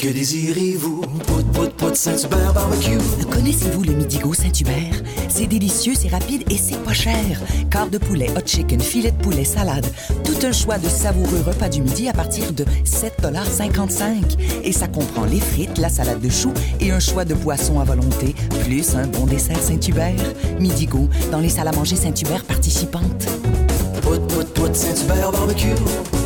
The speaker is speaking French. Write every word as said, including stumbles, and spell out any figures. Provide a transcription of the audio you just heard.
que désirez-vous? Pout, pout, pout, Saint-Hubert barbecue. Connaissez-vous le Midigo Saint-Hubert? C'est délicieux, c'est rapide et c'est pas cher. Quart de poulet, hot chicken, filet de poulet, salade. Tout un choix de savoureux repas du midi à partir de sept dollars cinquante-cinq. Et ça comprend les frites, la salade de choux et un choix de poissons à volonté, plus un bon dessert Saint-Hubert. Midigo, dans les salles à manger Saint-Hubert participantes. Pout, pout, pout, Saint-Hubert barbecue.